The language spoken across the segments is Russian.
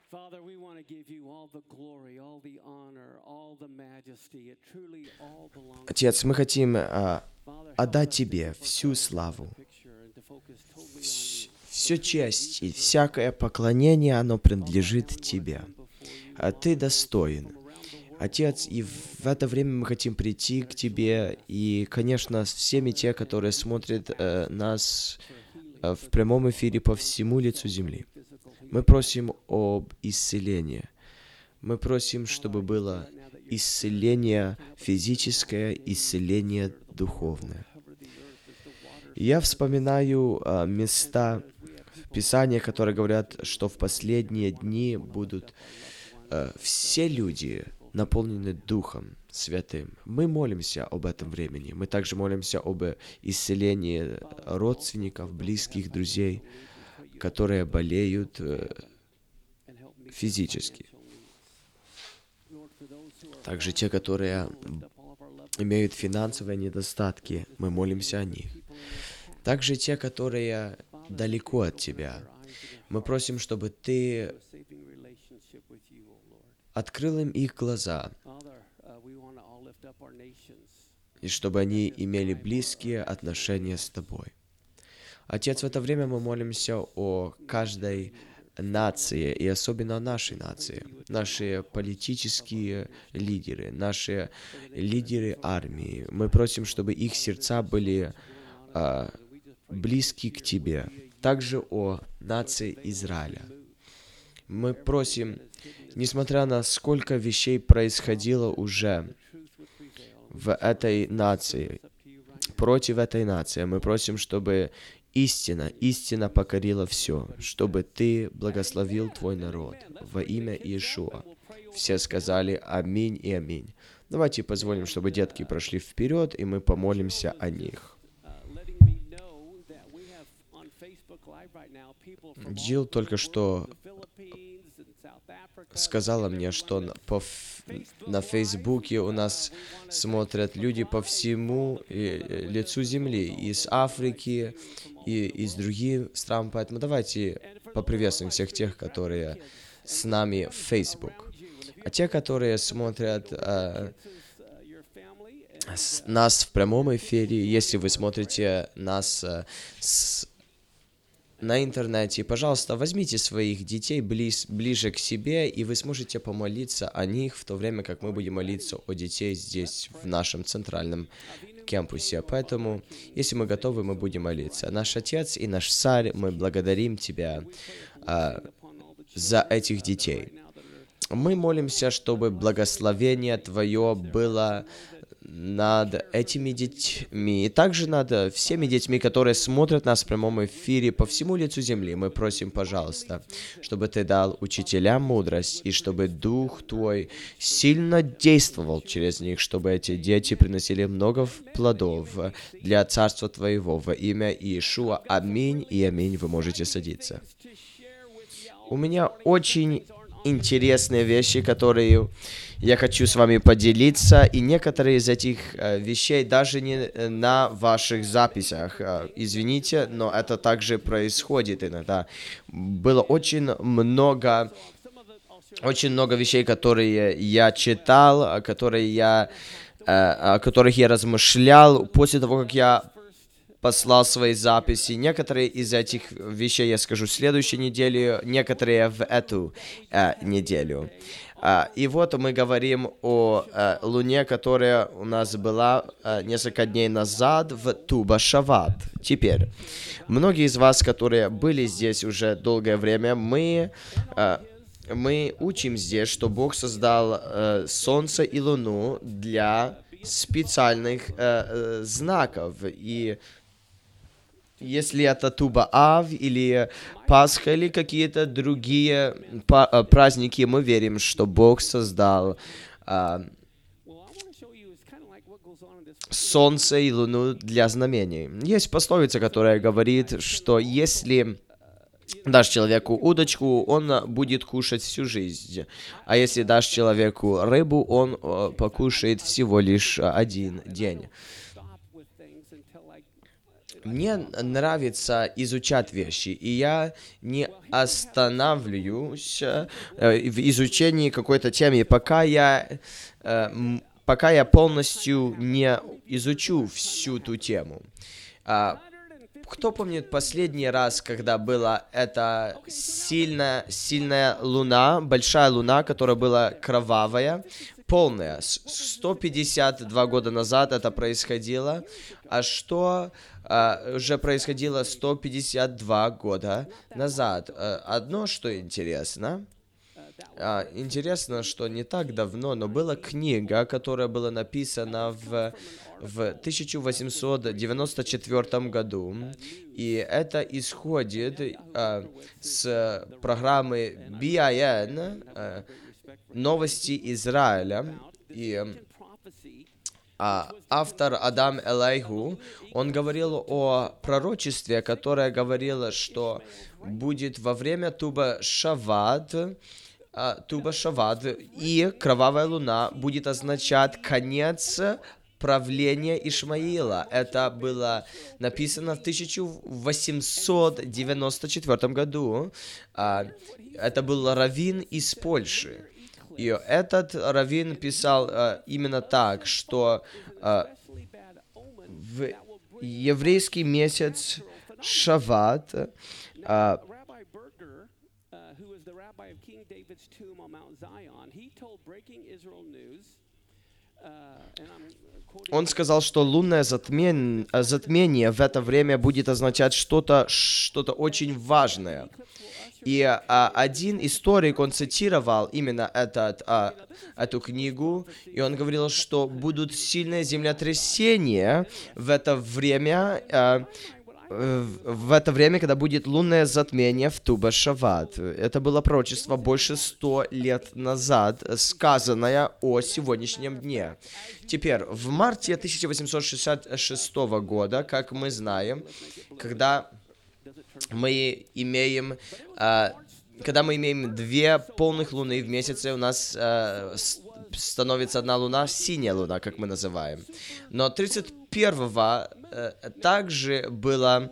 Father, we want to give you all the glory, all the honor, all the majesty. It truly all belongs to Отец, мы хотим Father. Help отдать us to Тебе focus всю on the славу, picture and to focus totally on you. всю честь и всякое поклонение, оно принадлежит Тебе. А Ты достоин. Отец, и в это время мы хотим прийти к Тебе, и, конечно, с всеми те, которые смотрят нас в прямом эфире по всему лицу земли. Мы просим об исцелении. Мы просим, чтобы было исцеление физическое, исцеление духовное. Я вспоминаю места в Писании, которые говорят, что в последние дни будут все люди наполнены Духом Святым. Мы молимся об этом времени. Мы также молимся об исцелении родственников, близких, друзей, которые болеют физически. Также те, которые имеют финансовые недостатки, мы молимся о них. Также те, которые далеко от Тебя. Мы просим, чтобы Ты открыл им их глаза, и чтобы они имели близкие отношения с Тобой. Отец, в это время мы молимся о каждой нации, и особенно о нашей нации. Наши политические лидеры, наши лидеры армии. Мы просим, чтобы их сердца были близки к Тебе. Также о нации Израиля. Мы просим, несмотря на сколько вещей происходило уже в этой нации, против этой нации, мы просим, чтобы истина покорила все, чтобы Ты благословил Твой народ во имя Иешуа. Все сказали аминь и аминь. Давайте позволим, чтобы детки прошли вперед, и мы помолимся о них. Джилл только что сказала мне, что на Фейсбуке у нас смотрят люди по всему лицу земли, из Африки и из других стран. Поэтому давайте поприветствуем всех тех, которые с нами в Facebook. А те, которые смотрят нас в прямом эфире, если вы смотрите нас на интернете, пожалуйста, возьмите своих детей ближе к себе, и вы сможете помолиться о них, в то время как мы будем молиться о детей здесь, в нашем центральном кампусе. Поэтому, если мы готовы, мы будем молиться. Наш Отец и наш Царь, мы благодарим Тебя за этих детей. Мы молимся, чтобы благословение Твое было над этими детьми, и также над всеми детьми, которые смотрят нас в прямом эфире по всему лицу земли. Мы просим, пожалуйста, чтобы Ты дал учителям мудрость, и чтобы Дух Твой сильно действовал через них, чтобы эти дети приносили много плодов для Царства Твоего во имя Иешуа. Аминь и аминь. Вы можете садиться. У меня очень интересные вещи, которые я хочу с вами поделиться, и некоторые из этих вещей даже не на ваших записях. Извините, но это также происходит иногда. Было очень много вещей, которые я читал, о которых я размышлял после того, как я послал свои записи. Некоторые из этих вещей я скажу в следующей неделе, некоторые в эту неделю. И вот мы говорим о Луне, которая у нас была несколько дней назад в Туба-Шават. Теперь, многие из вас, которые были здесь уже долгое время, мы учим здесь, что Бог создал Солнце и Луну для специальных знаков. И если это Туба-Ав или Пасха или какие-то другие праздники, мы верим, что Бог создал Солнце и Луну для знамений. Есть пословица, которая говорит, что если дашь человеку удочку, он будет кушать всю жизнь. А если дашь человеку рыбу, он покушает всего лишь один день. Мне нравится изучать вещи, и я не останавливаюсь в изучении какой-то темы, пока я полностью не изучу всю ту тему. Кто помнит последний раз, когда была эта сильная луна, большая луна, которая была кровавая, полная? 152 года назад это происходило. А что уже происходило 152 года назад? Одно, что интересно, что не так давно, но была книга, которая была написана в 1894 году, и это исходит с программы BIN «Новости Израиля», и автор Адам Элайгу, он говорил о пророчестве, которое говорило, что будет во время Туба-Шават, и кровавая луна будет означать конец правления Ишмаила. Это было написано в 1894 году. Это был раввин из Польши. И этот раввин писал именно так, что в еврейский месяц Шават он сказал, что лунное затмение в это время будет означать что-то очень важное. И один историк, он цитировал именно эту книгу, и он говорил, что будут сильные землетрясения в это время, когда будет лунное затмение в Туба-Шават. Это было пророчество больше 100 лет назад, сказанное о сегодняшнем дне. Теперь, в марте 1866 года, как мы знаем, когда мы имеем две полных луны в месяце, у нас становится одна луна, синяя луна, как мы называем. Но 31-го также было,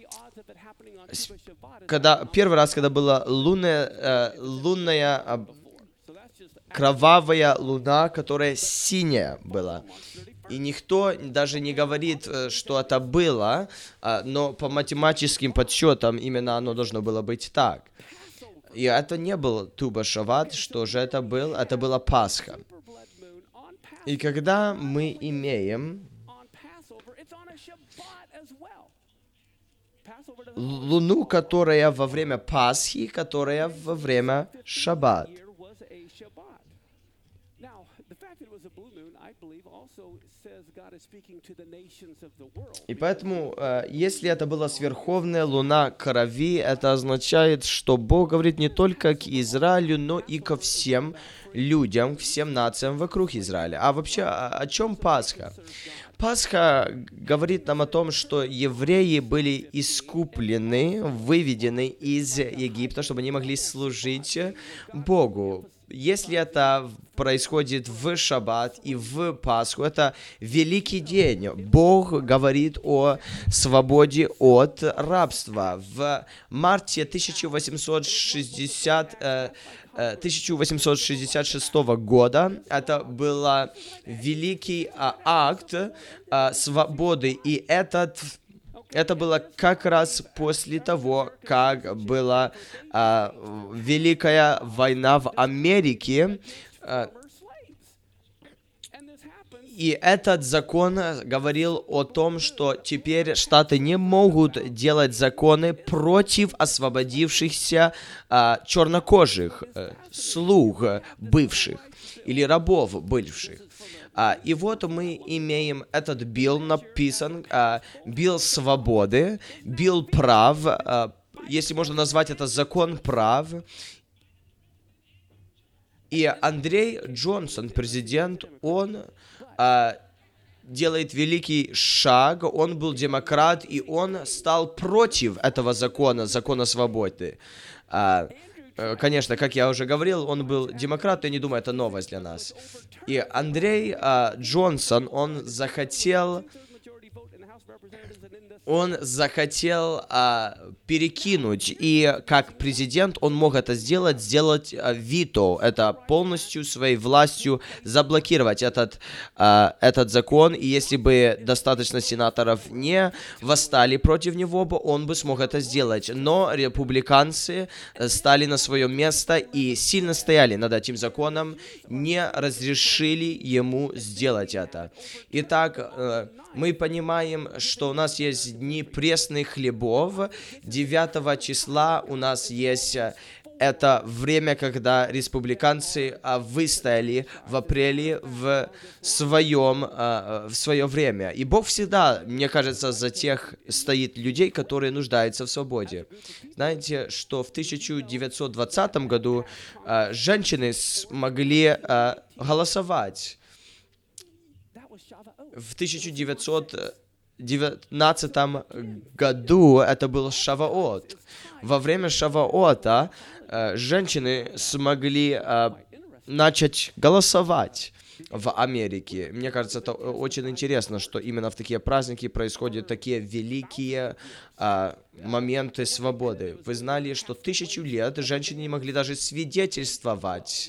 первый раз, когда была лунная кровавая луна, которая синяя была. И никто даже не говорит, что это было, но по математическим подсчетам именно оно должно было быть так. И это не был Туба-Шават, что же это был? Это была Пасха. И когда мы имеем луну, которая во время Пасхи, которая во время Шаббат. И поэтому, если это была сверховная луна крови, это означает, что Бог говорит не только к Израилю, но и ко всем людям, всем нациям вокруг Израиля. А вообще, о чем Пасха? Пасха говорит нам о том, что евреи были искуплены, выведены из Египта, чтобы они могли служить Богу. Если это происходит в Шаббат и в Пасху, это великий день. Бог говорит о свободе от рабства. В марте 1866 года это был великий акт свободы, и это было как раз после того, как была Великая война в Америке. И этот закон говорил о том, что теперь штаты не могут делать законы против освободившихся чернокожих, слуг бывших или рабов бывших. И вот мы имеем этот билл написан, билл свободы, билл прав, если можно назвать это закон прав. И Андрей Джонсон, президент, он делает великий шаг, он был демократ, и он стал против этого закона свободы. Конечно, как я уже говорил, он был демократ, я не думаю, это новость для нас. И Андрей Джонсон, он захотел он захотел перекинуть, и как президент он мог это сделать вито, это полностью своей властью заблокировать этот закон, и если бы достаточно сенаторов не восстали против него, он бы смог это сделать. Но республиканцы стали на свое место и сильно стояли над этим законом, не разрешили ему сделать это. Итак, мы понимаем, что у нас есть дни пресных хлебов. 9 числа у нас есть это время, когда республиканцы выстояли в апреле в свое время. И Бог всегда, мне кажется, за тех стоит людей, которые нуждаются в свободе. Знаете, что в 1920 году женщины смогли голосовать. В 1919 году это был Шаваот. Во время Шаваота женщины смогли начать голосовать в Америке. Мне кажется, это очень интересно, что именно в такие праздники происходят такие великие моменты свободы. Вы знали, что 1000 лет женщины не могли даже свидетельствовать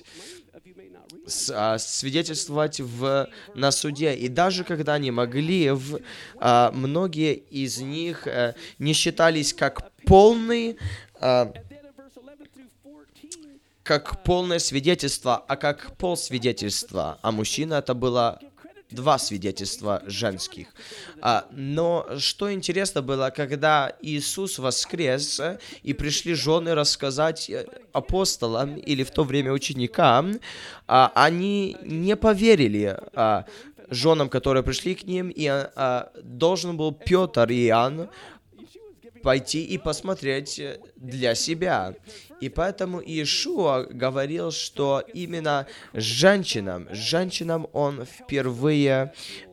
на суде. И даже когда они могли, многие из них не считались как полное свидетельство, а как полсвидетельства. А мужчина это было 2 свидетельства женских. Но что интересно было, когда Иисус воскрес, и пришли жены рассказать апостолам или в то время ученикам, они не поверили женам, которые пришли к ним, и должен был Петр и Иоанн пойти и посмотреть для себя. И поэтому Иешуа говорил, что именно женщинам он впервые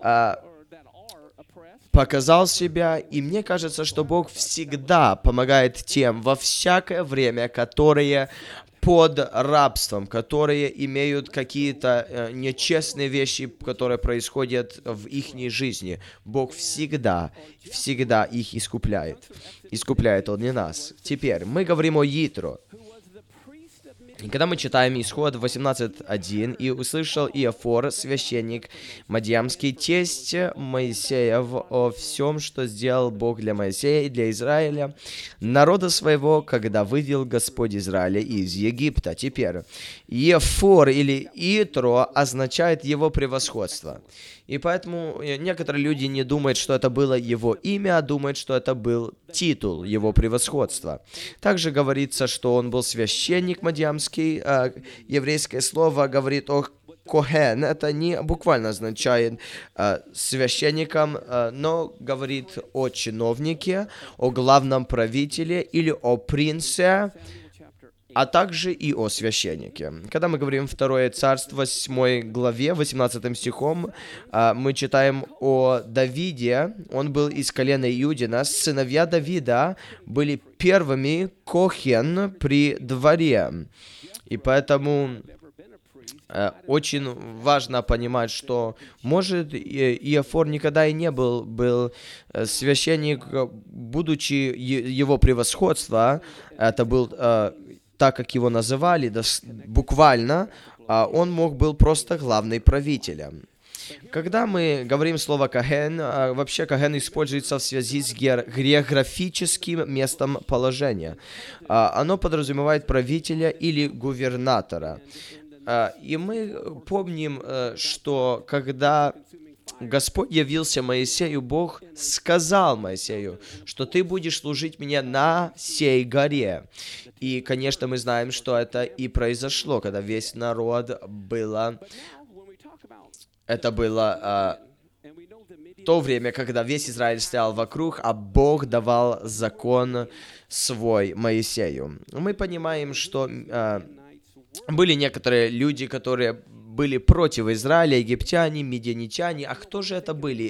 показал себя, и мне кажется, что Бог всегда помогает тем во всякое время, которые под рабством, которые имеют какие-то нечестные вещи, которые происходят в их жизни. Бог всегда их искупляет. Искупляет Он не нас. Теперь мы говорим о Итро. И когда мы читаем Исход 18:1, «И услышал Иофор, священник Мадьямский, тесть Моисеев, о всем, что сделал Бог для Моисея и для Израиля, народа своего, когда вывел Господь Израиля из Египта». Теперь, Иофор или Итро означает его превосходство. И поэтому некоторые люди не думают, что это было его имя, а думают, что это был титул его превосходства. Также говорится, что он был священник мадьямский. Еврейское слово говорит о Коhen. Это не буквально означает священником, но говорит о чиновнике, о главном правителе или о принце, а также и о священнике. Когда мы говорим 2 Царство, 8 главе, 18 стихом, мы читаем о Давиде. Он был из колена Иудина. Сыновья Давида были первыми Кохен при дворе. И поэтому очень важно понимать, что, может, Иофор никогда и не был священник, будучи его превосходство, это был так, как его называли, буквально, он мог был просто главным правителем. Когда мы говорим слово «каген», вообще «каген» используется в связи с географическим местом положения. Оно подразумевает правителя или губернатора. И мы помним, что когда Господь явился Моисею, Бог сказал Моисею, что ты будешь служить мне на сей горе. И, конечно, мы знаем, что это и произошло, когда весь народ было... Это было то время, когда весь Израиль стоял вокруг, а Бог давал закон свой Моисею. Мы понимаем, что были некоторые люди, которые были против Израиля, египтяне, медианитяне. А кто же это были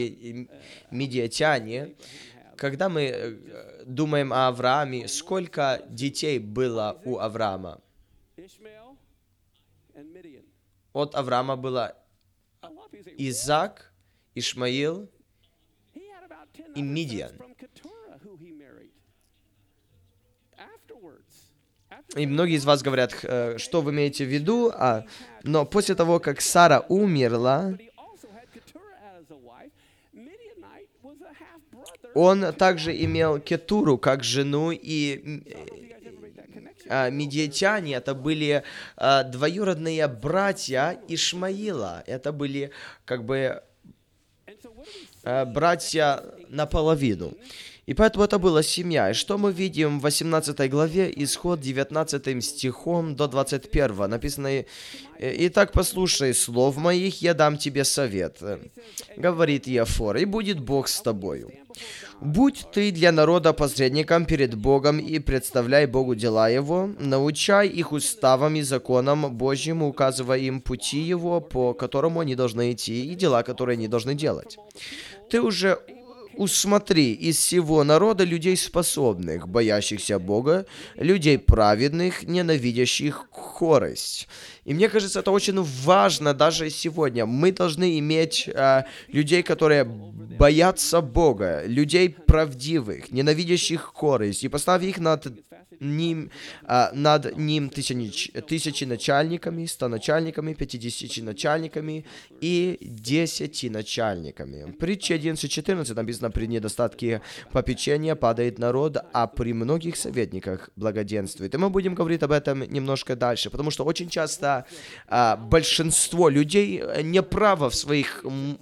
медиатяне? Когда мы думаем о Аврааме, сколько детей было у Авраама? От Авраама было Изак, Ишмаил, и Мидиан. И многие из вас говорят, что вы имеете в виду, но после того, как Сара умерла, он также имел Кетуру как жену, и медиатяне это были двоюродные братья Ишмаила. Это были как бы братья наполовину. И поэтому это была семья. И что мы видим в 18 главе, исход 19 стихом до 21. Написано: «Итак, послушай слов моих, я дам тебе совет, говорит Иофор, и будет Бог с тобою. Будь ты для народа посредником перед Богом и представляй Богу дела Его, научай их уставам и законам Божьим, указывая им пути Его, по которому они должны идти, и дела, которые они должны делать. Ты уже усмотри из всего народа людей способных, боящихся Бога, людей праведных, ненавидящих хорость». И мне кажется, это очень важно даже сегодня. Мы должны иметь людей, которые боятся Бога, людей правдивых, ненавидящих хорость, и поставь их над ним тысячи начальниками, 100 начальниками, 50 начальниками и 10 начальниками. Притча 11:14 написано: «При недостатке попечения падает народ, а при многих советниках благоденствует». И мы будем говорить об этом немножко дальше, потому что очень часто большинство людей неправо в своих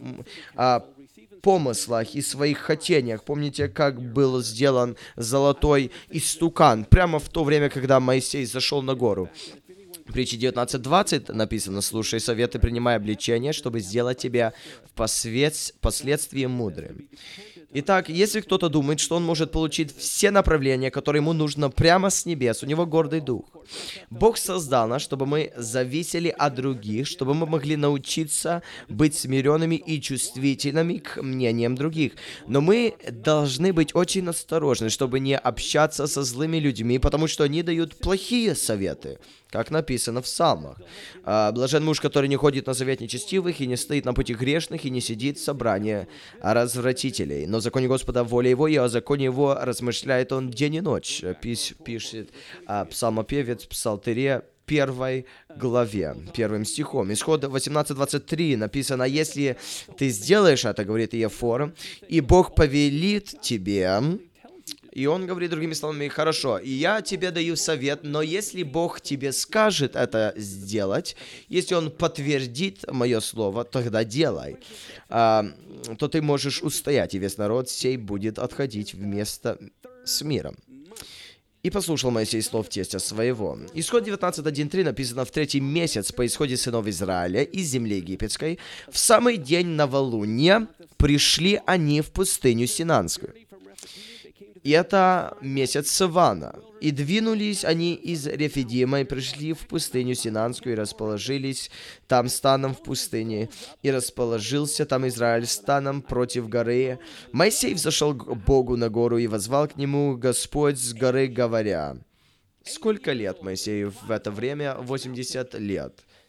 помыслах и своих хотениях. Помните, как был сделан золотой истукан прямо в то время, когда Моисей зашел на гору? В притче 19:20 написано: «Слушай советы, принимай обличения, чтобы сделать тебя впоследствии мудрым». Итак, если кто-то думает, что он может получить все направления, которые ему нужно прямо с небес, у него гордый дух. Бог создал нас, чтобы мы зависели от других, чтобы мы могли научиться быть смиренными и чувствительными к мнениям других. Но мы должны быть очень осторожны, чтобы не общаться со злыми людьми, потому что они дают плохие советы, как написано в Псалмах. «Блажен муж, который не ходит на совет нечестивых, и не стоит на пути грешных, и не сидит в собрании развратителей. Но в законе Господа воля его, и о законе его размышляет он день и ночь», пишет псалмопевец в Псалтыре 1 главе, 1 стихом. Исход 18:23 написано: «Если ты сделаешь это, говорит Иофор, и Бог повелит тебе». И он говорит другими словами: «Хорошо, и я тебе даю совет, но если Бог тебе скажет это сделать, если Он подтвердит мое слово, тогда делай, то ты можешь устоять, и весь народ сей будет отходить вместо с миром». И послушал Моисей слов тестя своего. Исход 19:1-3 написано: «В 3-й месяц по исходе сынов Израиля из земли египетской, в самый день новолуния пришли они в пустыню Синанскую». И это месяц Савана. «И двинулись они из Рефидима, и пришли в пустыню Синанскую, и расположились там станом в пустыне. И расположился там Израиль станом против горы. Моисей взошел к Богу на гору, и воззвал к нему Господь с горы, говоря». Сколько лет Моисею в это время? 80 лет.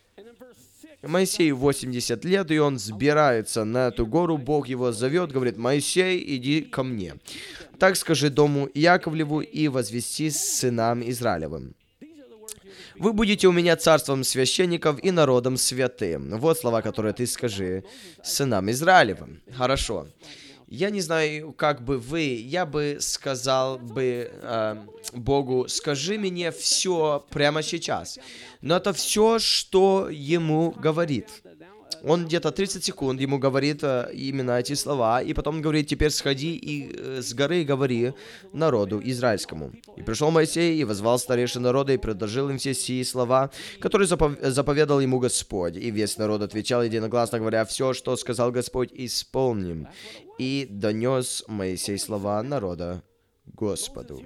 Моисею 80 лет, и он взбирается на эту гору, Бог его зовет, говорит: «Моисей, иди ко мне. Так скажи дому Яковлеву и возвести сынам Израилевым. Вы будете у меня царством священников и народом святым». Вот слова, которые ты скажи сынам Израилевым. Хорошо. Я не знаю, как бы вы, я бы сказал бы Богу: «Скажи мне все прямо сейчас». Но это все, что ему говорит. Он где-то 30 секунд ему говорит именно эти слова, и потом говорит: «Теперь сходи и с горы говори народу израильскому». «И пришел Моисей, и воззвал старейшин народа, и предложил им все сии слова, которые заповедал ему Господь. И весь народ отвечал единогласно, говоря: все, что сказал Господь, исполним. И донес Моисей слова народа Господу».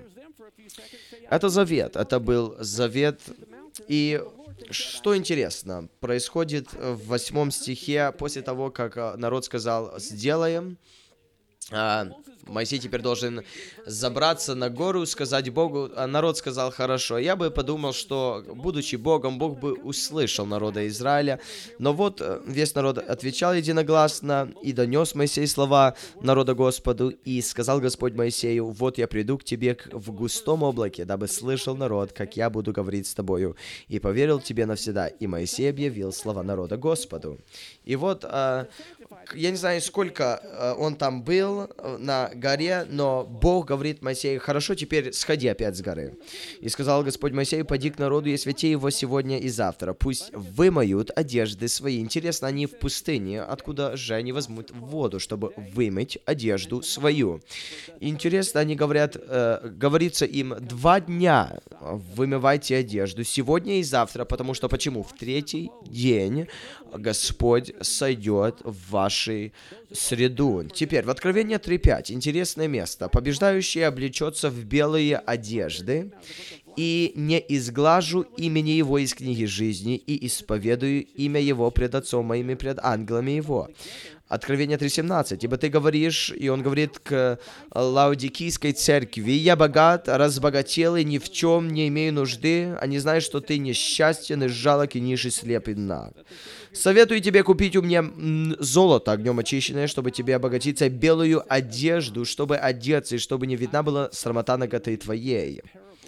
Это завет, это был завет. И что интересно, происходит в 8 стихе, после того, как народ сказал: «Сделаем», Моисей теперь должен забраться на гору, сказать Богу, а народ сказал хорошо. Я бы подумал, что, будучи Богом, Бог бы услышал народа Израиля. Но вот весь народ отвечал единогласно, и донес Моисей слова народа Господу, и сказал Господь Моисею: вот я приду к тебе в густом облаке, дабы слышал народ, как я буду говорить с тобою, и поверил тебе навсегда. И Моисей объявил слова народа Господу. И вот, я не знаю, сколько он там был на горе, но Бог говорит Моисею: хорошо, теперь сходи опять с горы. И сказал Господь Моисею: пойди к народу и освети его сегодня и завтра. Пусть вымоют одежды свои. Интересно, они в пустыне, откуда же они возьмут воду, чтобы вымыть одежду свою? Интересно, они говорят, говорится им: 2 дня вымывайте одежду, сегодня и завтра, потому что почему? В 3-й день Господь сойдет в вашей среду. Теперь, в Откровении 3:5, интересное место. Побеждающий облечется в белые одежды, и не изглажу имени его из книги жизни, и исповедую имя его пред Отцом моим и пред ангелами его. Откровение 3:17. Ибо ты говоришь, и он говорит к Лаодикийской церкви: я богат, разбогател, и ни в чем не имею нужды, а не знаешь, что ты несчастен, и жалок, и ниж, и слеп, и наг. Советую тебе купить у меня золото огнем очищенное, чтобы тебе обогатиться, белую одежду, чтобы одеться, и чтобы не видна была срамота наготы твоей.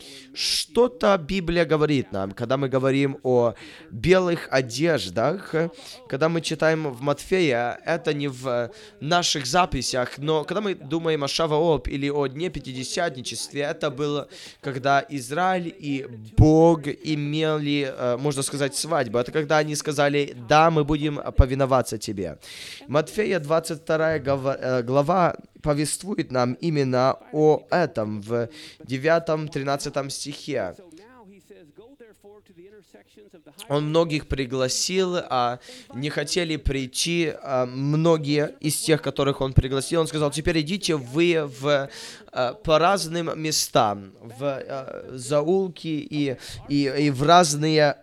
Что-то Библия говорит нам, когда мы говорим о белых одеждах, когда мы читаем в Матфея, это не в наших записях, но когда мы думаем о Шавуот или о Дне Пятидесятничестве, это было, когда Израиль и Бог имели, можно сказать, свадьбу. Это когда они сказали: да, мы будем повиноваться тебе. Матфея 22 глава повествует нам именно о этом в 9-13 стихе. Он многих пригласил, а не хотели прийти многие из тех, которых он пригласил. Он сказал: теперь идите вы по разным местам, в заулки и в разные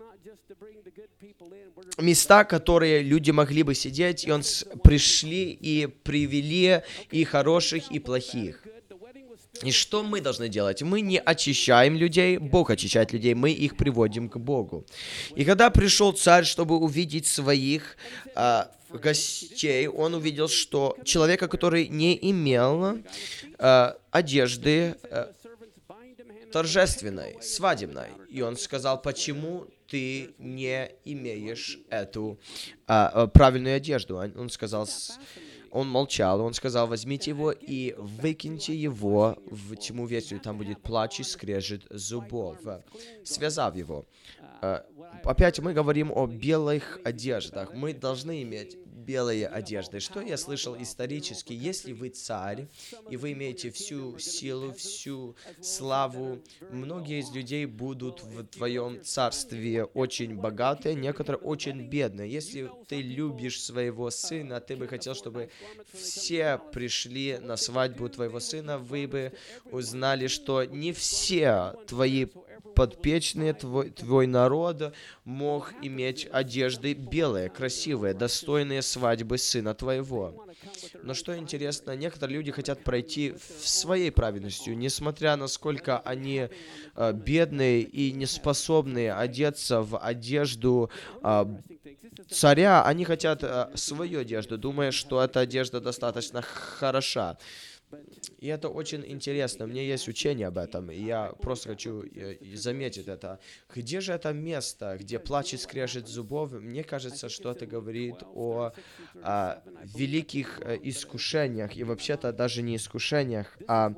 места, которые люди могли бы сидеть, и он пришли и привели и хороших, и плохих. И что мы должны делать? Мы не очищаем людей, Бог очищает людей, мы их приводим к Богу. И когда пришел царь, чтобы увидеть своих гостей, он увидел, что человека, который не имел одежды торжественной, свадебной, и он сказал: почему ты не имеешь эту правильную одежду? Он сказал, он молчал, он сказал: возьмите его и выкиньте его в тьму вечную, там будет плач и скрежет зубов, связав его. Опять мы говорим о белых одеждах. Мы должны иметь белые одежды. Что я слышал исторически? Если вы царь, и вы имеете всю силу, всю славу, многие из людей будут в твоем царстве очень богатые, некоторые очень бедные. Если ты любишь своего сына, ты бы хотел, чтобы все пришли на свадьбу твоего сына, вы бы узнали, что не все твои подопечные, твой народ мог иметь одежды белые, красивые, достойные свадьбы сына твоего. Но что интересно, некоторые люди хотят пройти в своей праведностью, несмотря на сколько они бедные и не способны одеться в одежду царя, они хотят свою одежду, думая, что эта одежда достаточно хороша. И это очень интересно. У меня есть учение об этом, и я просто хочу заметить это. Где же это место, где плач и скрежет зубов? Мне кажется, что это говорит о великих искушениях, и вообще-то даже не искушениях, а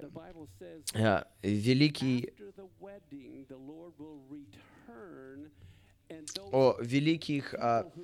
о великих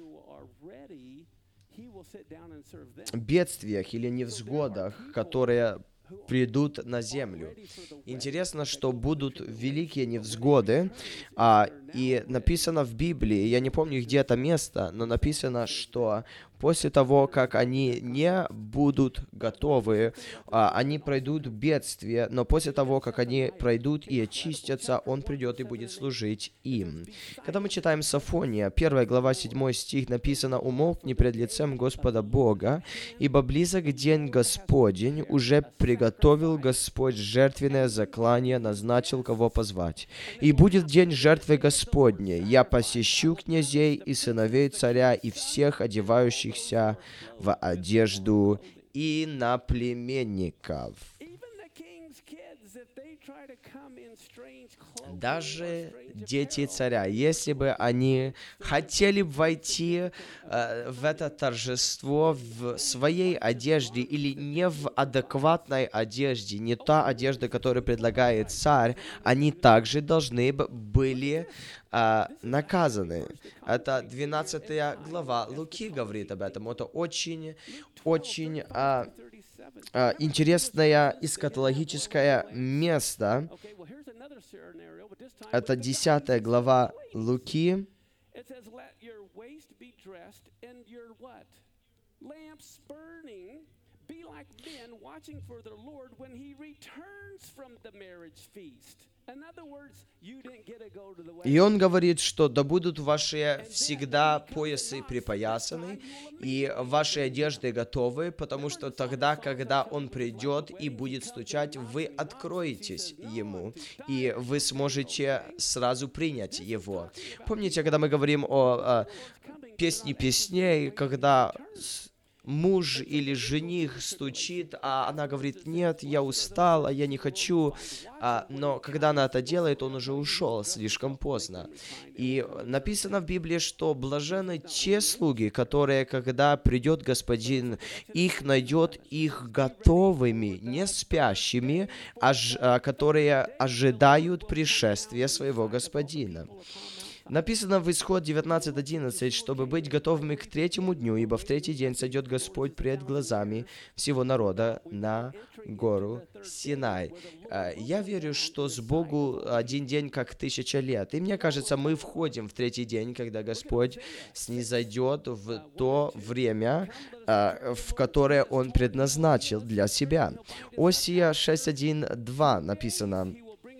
бедствиях или невзгодах, которые придут на землю. Интересно, что будут великие невзгоды, и написано в Библии, я не помню, где это место, но написано, что после того, как они не будут готовы, они пройдут бедствие, но после того, как они пройдут и очистятся, Он придет и будет служить им. Когда мы читаем Софония, 1 глава, 7 стих, написано: «Умолкни пред лицем Господа Бога, ибо близок день Господень, уже приготовил Господь жертвенное заклание, назначил, кого позвать. И будет день жертвы Господней, я посещу князей и сыновей царя и всех одевающихся в одежду иноплеменников». Даже дети царя, если бы они хотели войти в это торжество в своей одежде или не в адекватной одежде, не та одежда, которую предлагает царь, они также должны были наказаны. Это 12 глава Луки говорит об этом. Это очень интересное эскатологическое место. Это 10 глава Луки. И он говорит, что да будут ваши всегда поясы припоясаны и ваши одежды готовы, потому что тогда, когда он придет и будет стучать, вы откроетесь ему, и вы сможете сразу принять его. Помните, когда мы говорим о песне песней, когда муж или жених стучит, а она говорит: «Нет, я устала, я не хочу». Но когда она это делает, он уже ушел слишком поздно. И написано в Библии, что блаженны те слуги, которые, когда придет Господин, их найдет их готовыми, не спящими, которые ожидают пришествия своего Господина. Написано в Исход 19:11, чтобы быть готовыми к третьему дню, ибо в третий день сойдет Господь пред глазами всего народа на гору Синай. Я верю, что с Богу один день как 1000 лет. И мне кажется, мы входим в третий день, когда Господь снизойдет в то время, в которое Он предназначил для себя. Осия 6:1-2 написано: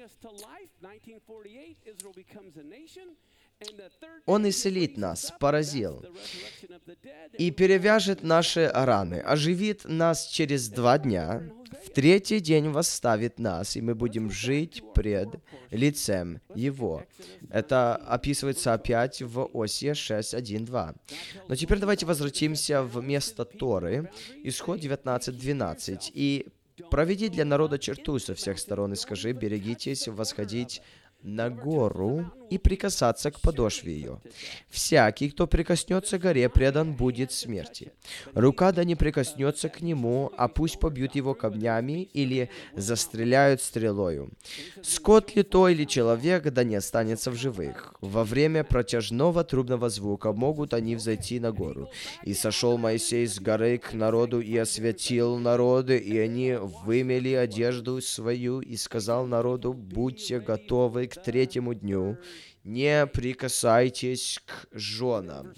«Он исцелит нас, поразил, и перевяжет наши раны, оживит нас через 2 дня, в третий день восставит нас, и мы будем жить пред лицем Его». Это описывается опять в Осия 6:1-2. Но теперь давайте возвратимся в место Торы, Исход 19:12. «И проведи для народа черту со всех сторон, и скажи: берегитесь восходить на гору и прикасаться к подошве ее. Всякий, кто прикоснется к горе, предан будет смерти. Рука да не прикоснется к нему, а пусть побьют его камнями или застреляют стрелою. Скот ли то или человек, да не останется в живых. Во время протяжного трубного звука могут они взойти на гору. И сошел Моисей с горы к народу и осветил народы, и они вымели одежду свою, и сказал народу: будьте готовы к третьему дню, не прикасайтесь к женам».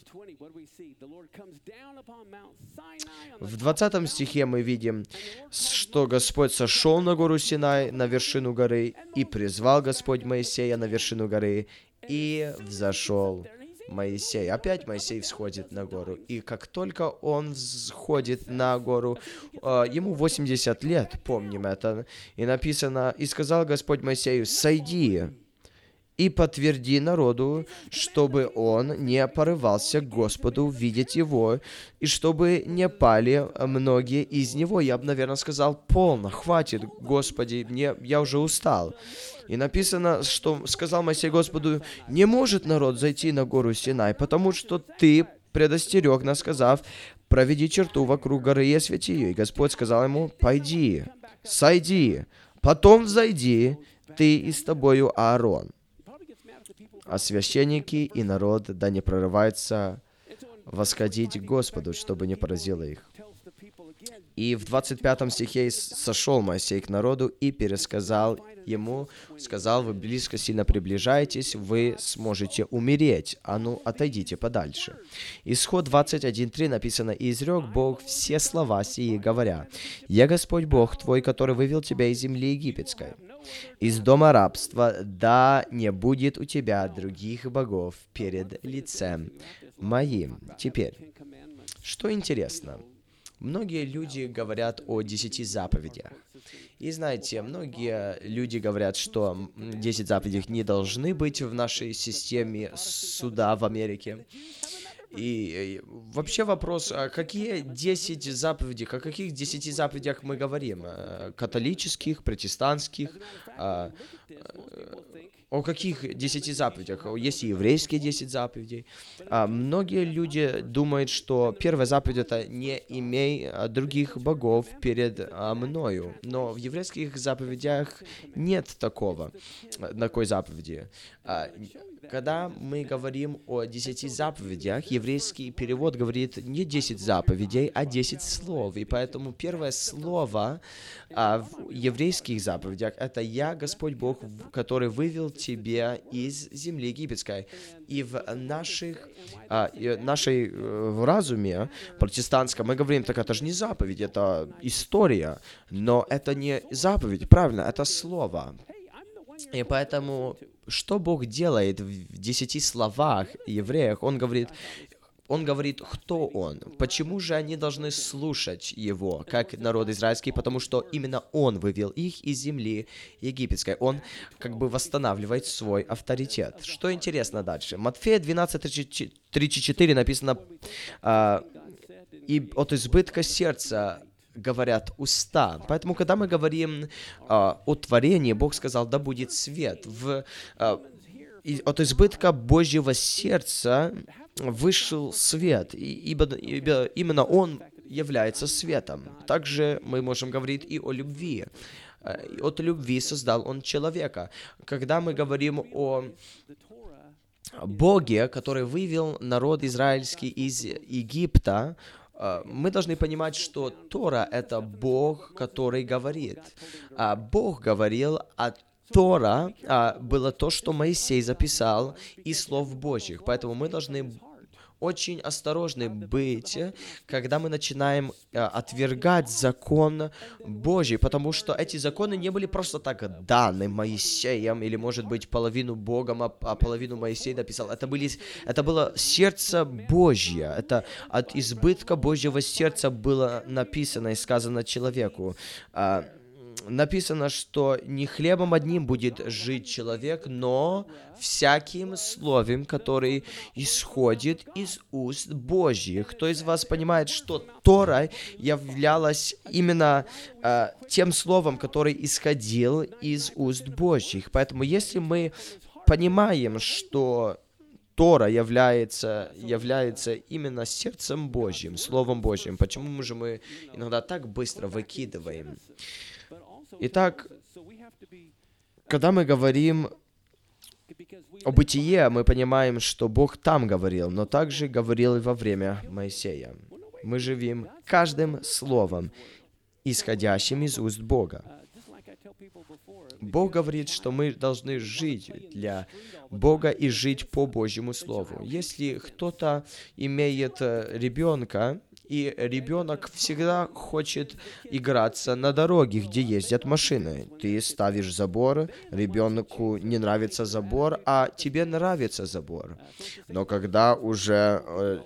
В 20 стихе мы видим, что Господь сошел на гору Синай, на вершину горы, и призвал Господь Моисея на вершину горы, и взошел Моисей. Опять Моисей всходит на гору. И как только он всходит на гору, ему 80 лет, помним это, и написано: «И сказал Господь Моисею: сойди и подтверди народу, чтобы он не порывался к Господу видеть его, и чтобы не пали многие из него». Я бы, наверное, сказал: полно, хватит, Господи, я уже устал. И написано, что сказал Моисей Господу: не может народ зайти на гору Синай, потому что ты предостерег нас, сказав: проведи черту вокруг горы и освети ее. И Господь сказал ему: пойди, сойди, потом взойди, ты и с тобою Аарон. А священники и народ да не прорываются восходить к Господу, чтобы не поразило их. И в 25 стихе «Сошел Моисей к народу и пересказал ему, сказал, вы близко сильно приближаетесь, вы сможете умереть, а ну отойдите подальше». Исход 21:3 написано: «И изрек Бог все слова сии, говоря, я Господь Бог твой, который вывел тебя из земли египетской, из дома рабства, да не будет у тебя других богов перед лицем моим». Теперь, что интересно, многие люди говорят о 10 заповедях. И знаете, многие люди говорят, что 10 заповедей не должны быть в нашей системе суда в Америке. И вообще вопрос, какие 10 заповедей, о каких 10 заповедях мы говорим? Католических, протестантских? О каких 10 заповедях? Есть и еврейские 10 заповедей. Многие люди думают, что первая заповедь — это «не имей других богов перед мною». Но в еврейских заповедях нет такой заповеди. Когда мы говорим о 10 заповедях, еврейский перевод говорит не 10 заповедей, а 10 слов. И поэтому первое слово в еврейских заповедях — это «Я, Господь Бог, который вывел тебя из земли египетской». И в нашей разуме протестантском мы говорим, так это же не заповедь, это история. Но это не заповедь, правильно, это слово. И поэтому, что Бог делает в 10 словах евреях? Он говорит, кто Он. Почему же они должны слушать Его, как народ израильский? Потому что именно Он вывел их из земли египетской. Он как бы восстанавливает свой авторитет. Что интересно дальше? Матфея 12:34 написано, «И от избытка сердца говорят уста». Поэтому, когда мы говорим о творении, Бог сказал, да будет свет. От избытка Божьего сердца вышел свет, ибо именно Он является светом. Также мы можем говорить и о любви. От любви создал Он человека. Когда мы говорим о Боге, который вывел народ израильский из Египта, мы должны понимать, что Тора — это Бог, который говорит. Бог говорил, а Тора было то, что Моисей записал из слов Божьих. Поэтому мы должны очень осторожны быть, когда мы начинаем отвергать закон Божий, потому что эти законы не были просто так даны Моисеем, или, может быть, половину Богом, а половину Моисей написал. Это было сердце Божье, это от избытка Божьего сердца было написано и сказано человеку. Написано, что не хлебом одним будет жить человек, но всяким словом, который исходит из уст Божьих. Кто из вас понимает, что Тора являлась именно тем словом, который исходил из уст Божьих? Поэтому если мы понимаем, что Тора является именно сердцем Божьим, Словом Божьим, почему же мы иногда так быстро выкидываем? Итак, когда мы говорим о бытие, мы понимаем, что Бог там говорил, но также говорил и во время Моисея. Мы живем каждым словом, исходящим из уст Бога. Бог говорит, что мы должны жить для Бога и жить по Божьему Слову. Если кто-то имеет ребенка, и ребенок всегда хочет играться на дороге, где ездят машины. Ты ставишь забор, ребенку не нравится забор, а тебе нравится забор. Но когда уже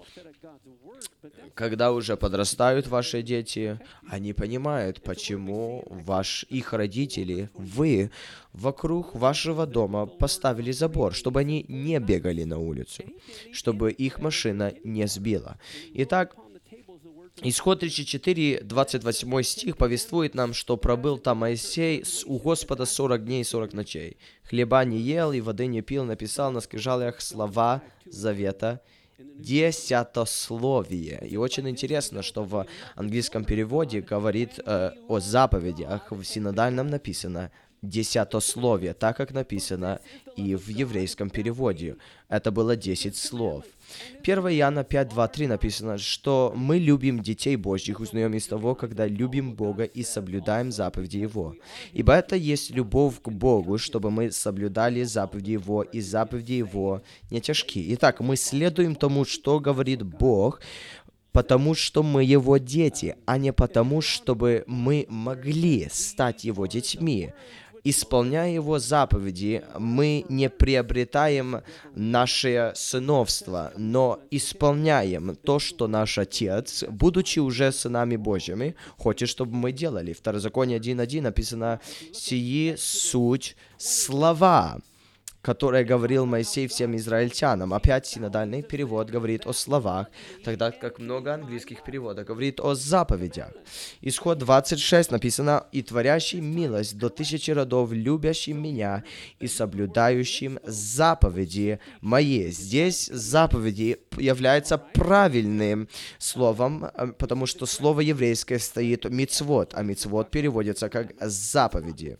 подрастают ваши дети, они понимают, почему их родители, вы вокруг вашего дома поставили забор, чтобы они не бегали на улицу, чтобы их машина не сбила. Итак, Исход 34, 28 стих повествует нам, что пробыл там Моисей у Господа 40 дней и 40 ночей. Хлеба не ел и воды не пил, написал на скрижалях слова завета, десятословие. И очень интересно, что в английском переводе говорит о заповедях, в синодальном написано десятословие, так как написано и в еврейском переводе. Это было 10 слов. 1 Иоанна 5, 2, 3 написано, что мы любим детей Божьих, узнаем из того, когда любим Бога и соблюдаем заповеди Его. Ибо это есть любовь к Богу, чтобы мы соблюдали заповеди Его, и заповеди Его не тяжки. Итак, мы следуем тому, что говорит Бог, потому что мы Его дети, а не потому, чтобы мы могли стать Его детьми. Исполняя Его заповеди, мы не приобретаем наше сыновство, но исполняем то, что наш Отец, будучи уже сынами Божьими, хочет, чтобы мы делали. В Второзаконие 1.1 написано «Сии суть слова», которое говорил Моисей всем израильтянам. Опять синодальный перевод говорит о словах, тогда как много английских переводов говорит о заповедях. Исход 26 написано «И творящий милость до 1000 родов, любящим меня и соблюдающим заповеди мои». Здесь заповеди является правильным словом, потому что слово еврейское стоит мицвот, а мицвот переводится как заповеди.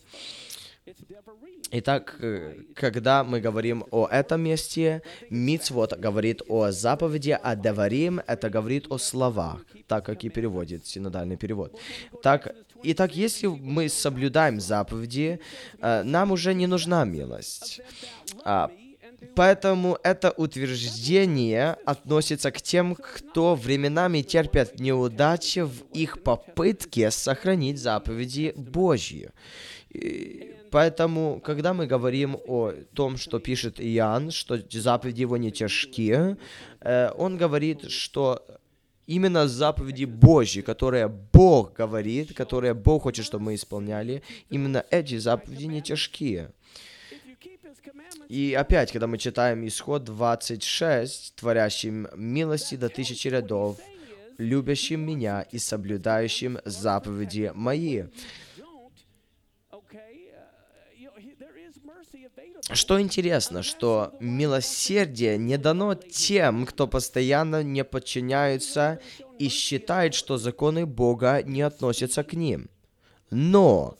Итак, когда мы говорим о этом месте, мицвот говорит о заповеди, а деварим это говорит о словах, так как и переводит синодальный перевод. Итак, если мы соблюдаем заповеди, нам уже не нужна милость. Поэтому это утверждение относится к тем, кто временами терпят неудачи в их попытке сохранить заповеди Божьи. Поэтому, когда мы говорим о том, что пишет Иоанн, что заповеди его не тяжкие, он говорит, что именно заповеди Божьи, которые Бог говорит, которые Бог хочет, чтобы мы исполняли, именно эти заповеди не тяжкие. И опять, когда мы читаем Исход 26, «Творящим милости до 1000 родов, любящим меня и соблюдающим заповеди мои». Что интересно, что милосердие не дано тем, кто постоянно не подчиняется и считает, что законы Бога не относятся к ним. Но,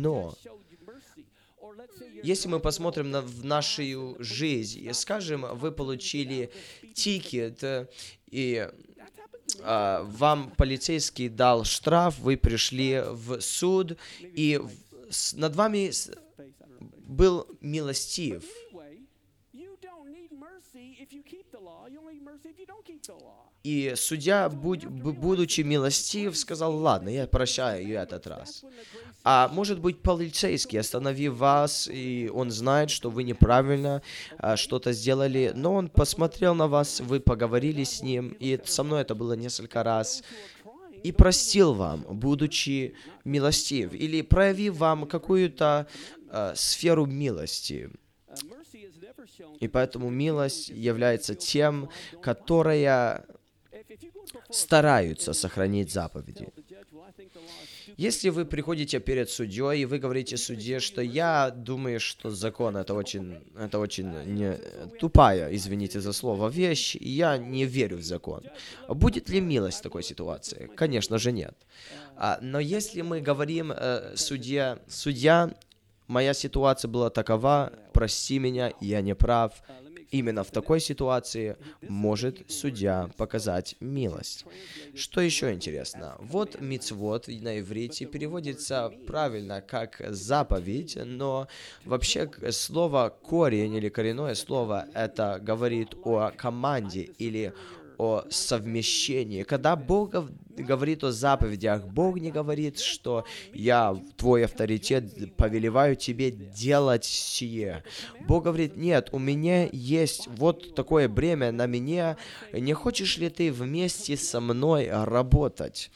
если мы посмотрим в нашу жизнь, и скажем, вы получили тикет, и вам полицейский дал штраф, вы пришли в суд, и над вами был милостив. И судья, будучи милостив, сказал: ладно, я прощаю ее этот раз. А может быть, полицейский, остановив вас, и он знает, что вы неправильно что-то сделали, но он посмотрел на вас, вы поговорили с ним, и со мной это было несколько раз, и простил вам, будучи милостив, или проявив вам какую-то сферу милости. И поэтому милость является тем, которая стараются сохранить заповеди. Если вы приходите перед судьей, и вы говорите судье, что я думаю, что закон это очень не тупая, извините за слово, вещь, и я не верю в закон. Будет ли милость в такой ситуации? Конечно же нет. Но если мы говорим судья, моя ситуация была такова, прости меня, я не прав. Именно в такой ситуации может судья показать милость. Что еще интересно? Вот мицвот на иврите переводится правильно как заповедь, но вообще слово корень или коренное слово это говорит о команде или о совмещении. Когда Бог говорит о заповедях, Бог не говорит, что я, твой авторитет, повелеваю тебе делать сие. Бог говорит: нет, у меня есть вот такое бремя на мне, не хочешь ли ты вместе со мной работать?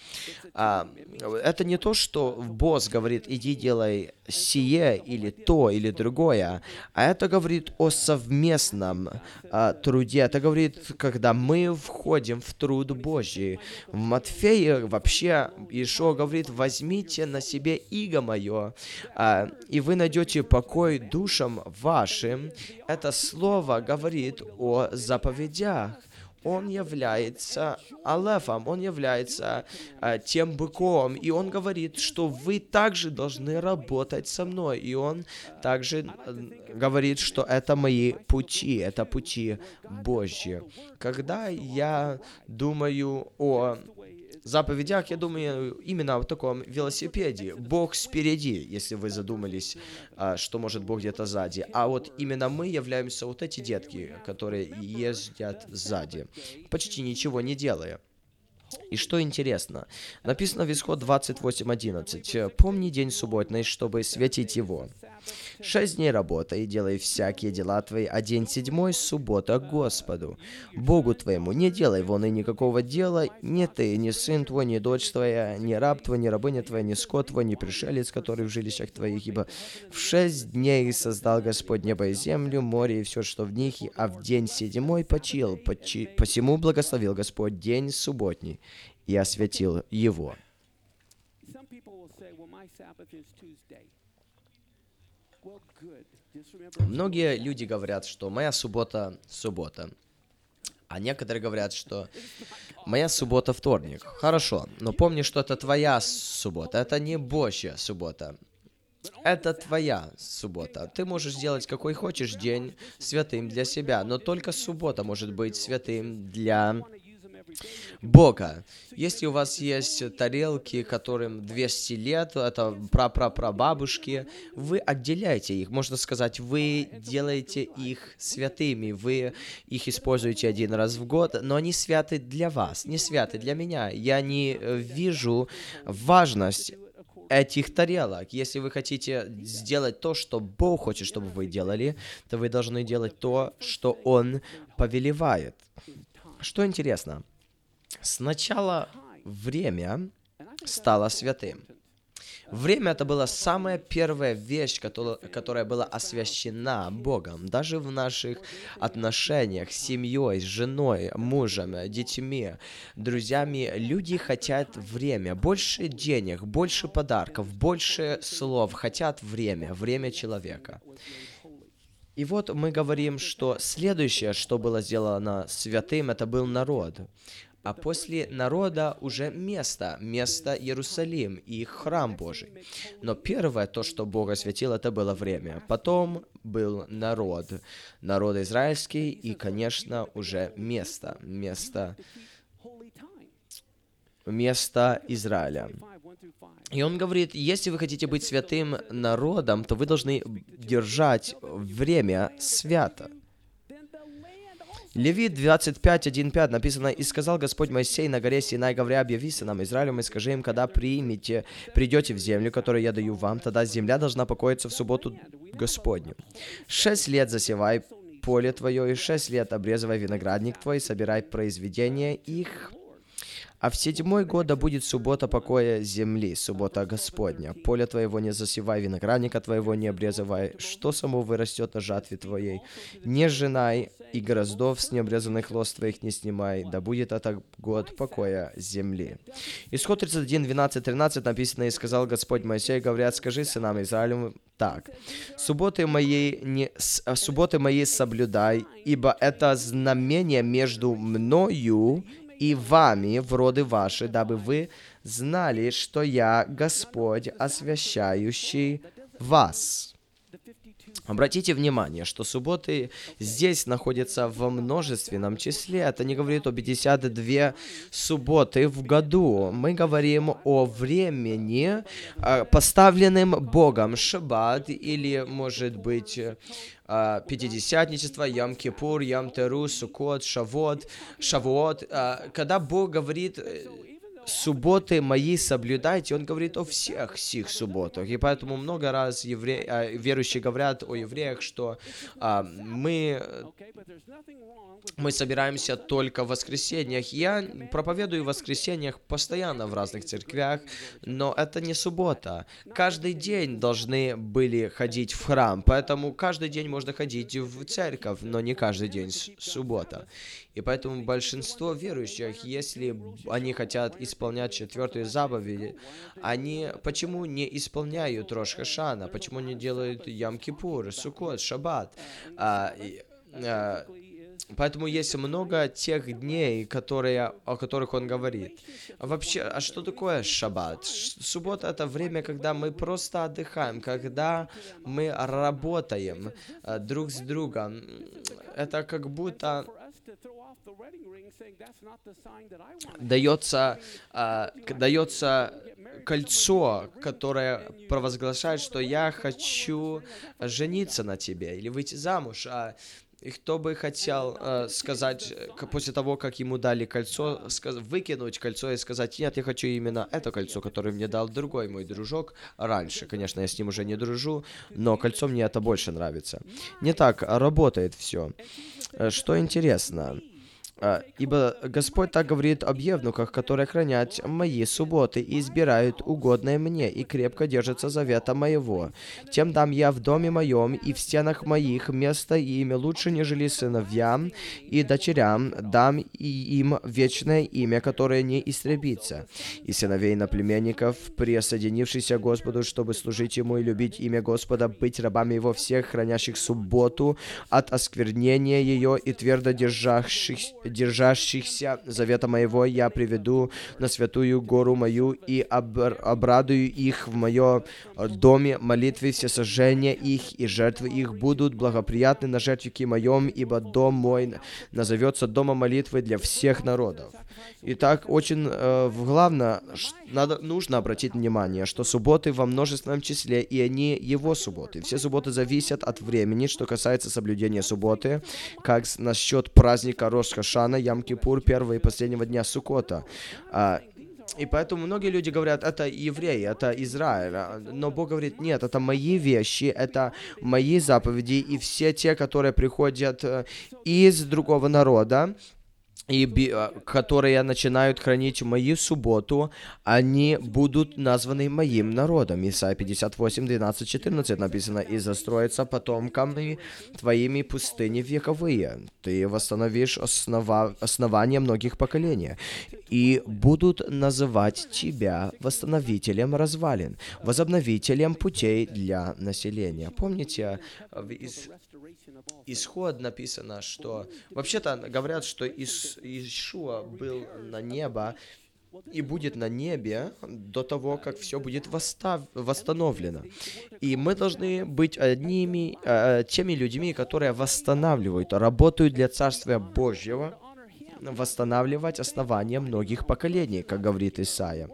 Это не то, что босс говорит: иди делай сие или то, или другое, а это говорит о совместном труде. Это говорит, когда мы входим в труд Божий. В Матфея вообще Иешуа говорит: возьмите на себе иго мое, и вы найдете покой душам вашим. Это слово говорит о заповедях, Он является Алефом, Он является тем быком, и Он говорит, что вы также должны работать со мной, и Он также говорит, что это мои пути, это пути Божьи. Когда я думаю о заповедях, я думаю именно о таком велосипеде. Бог спереди, если вы задумались, что может Бог где-то сзади. А вот именно мы являемся вот эти детки, которые ездят сзади, почти ничего не делая. И что интересно, написано в Исход 28:11. «Помни день субботний, чтобы светить его. 6 дней работай, делай всякие дела твои, а день 7 суббота Господу, Богу твоему. Не делай вон и никакого дела, ни ты, ни сын твой, ни дочь твоя, ни раб твой, ни рабыня твоя, ни скот твой, ни пришелец, который в жилищах твоих, ибо в 6 дней создал Господь небо и землю, море и все, что в них, а в день 7 почил. Посему благословил Господь день субботний и осветил его». Многие люди говорят, что моя суббота — суббота. А некоторые говорят, что моя суббота — вторник. Хорошо, но помни, что это твоя суббота, это не Божья суббота. Это твоя суббота. Ты можешь сделать какой хочешь день святым для себя, но только суббота может быть святым для Бога. Если у вас есть тарелки, которым 200 лет, это прапрапрабабушки, вы отделяете их. Можно сказать, вы делаете их святыми, вы их используете один раз в год, но они святы для вас, не святы для меня. Я не вижу важность этих тарелок. Если вы хотите сделать то, что Бог хочет, чтобы вы делали, то вы должны делать то, что Он повелевает. Что интересно, сначала время стало святым. Время — это была самая первая вещь, которая была освящена Богом. Даже в наших отношениях с семьей, с женой, мужем, детьми, друзьями, люди хотят время. Больше денег, больше подарков, больше слов. Хотят время человека. И вот мы говорим, что следующее, что было сделано святым, это был народ. А после народа уже место Иерусалим и храм Божий. Но первое, то, что Бог осветил, это было время. Потом был народ израильский и, конечно, уже место Израиля. И он говорит, если вы хотите быть святым народом, то вы должны держать время свято. Левит 25:1-5 написано: «И сказал Господь Моисей на горе Синай, говоря, объяви сынам Израилем и скажи им, когда придете в землю, которую я даю вам, тогда земля должна покоиться в субботу Господню. 6 лет засевай поле твое, и 6 лет обрезывай виноградник твой, собирай произведения их. А в 7-й год да будет суббота покоя земли, суббота Господня. Поле твоего не засевай, виноградника твоего не обрезывай, что само вырастет на жатве твоей. Не женай, и гроздов с необрезанных лоз твоих не снимай, да будет это год покоя земли». Исход 31, 12, 13 написано: «И сказал Господь Моисею, говорят, скажи сынам Израилевым так: субботы мои соблюдай, ибо это знамение между мною и вами в роды ваши, дабы вы знали, что я Господь, освящающий вас». Обратите внимание, что субботы здесь находятся во множественном числе. Это не говорит о 52 субботы в году. Мы говорим о времени, поставленном Богом, шаббат, или, может быть, Пятидесятничество, Йом-Кипур, Йом-Теру, Суккот, Шавуот. Когда Бог говорит: «Субботы мои соблюдайте», Он говорит о всех сих субботах. И поэтому много раз верующие говорят о евреях, что мы собираемся только в воскресеньях. Я проповедую в воскресеньях постоянно в разных церквях, но это не суббота. Каждый день должны были ходить в храм, поэтому каждый день можно ходить в церковь, но не каждый день суббота. И поэтому большинство верующих, если они хотят исполнять 4-ю заповедь, они почему не исполняют Рош Хашана, почему не делают Йом-Кипур, Суккот, Шаббат? Поэтому есть много тех дней, о которых он говорит. А вообще, а что такое шаббат? Суббота — это время, когда мы просто отдыхаем, когда мы работаем друг с другом. Это как будто дается кольцо, которое провозглашает, что я хочу жениться на тебе или выйти замуж. И кто бы хотел сказать, после того, как ему дали кольцо, выкинуть кольцо и сказать: нет, я хочу именно это кольцо, которое мне дал другой мой дружок раньше. Конечно, я с ним уже не дружу, но кольцо мне это больше нравится. Не так работает все. Что интересно, ибо Господь так говорит об евнухах, которые хранят мои субботы и избирают угодное мне, и крепко держатся завета моего. Тем дам я в доме моем и в стенах моих место и имя лучше, нежели сыновьям и дочерям, дам и им вечное имя, которое не истребится. И сыновей наплеменников, присоединившихся к Господу, чтобы служить Ему и любить имя Господа, быть рабами Его всех, хранящих субботу от осквернения ее и твердо держащихся завета моего, я приведу на святую гору мою и обрадую их в моем доме молитвы, всесожжения их и жертвы их будут благоприятны на жертвеннике моем, ибо дом мой назовется домом молитвы для всех народов. Итак, очень нужно обратить внимание, что субботы во множественном числе, и они его субботы. Все субботы зависят от времени, что касается соблюдения субботы, как насчет праздника Рош Хашана, Ям-Кипур, первого и последнего дня Суккота. И поэтому многие люди говорят: это евреи, это Израиль. Но Бог говорит: нет, это мои вещи, это мои заповеди, и все те, которые приходят из другого народа, которые начинают хранить мою субботу, они будут названы моим народом. Исайя 58, 12, 14 написано: «И застроятся потомками твоими пустыни вековые. Ты восстановишь основания многих поколений, и будут называть тебя восстановителем развалин, возобновителем путей для населения». Помните, Исход написано, что... Вообще-то говорят, что Иешуа был на небе и будет на небе до того, как все будет восстановлено. И мы должны быть теми людьми, которые восстанавливают, работают для Царствия Божьего, восстанавливать основания многих поколений, как говорит Исайя.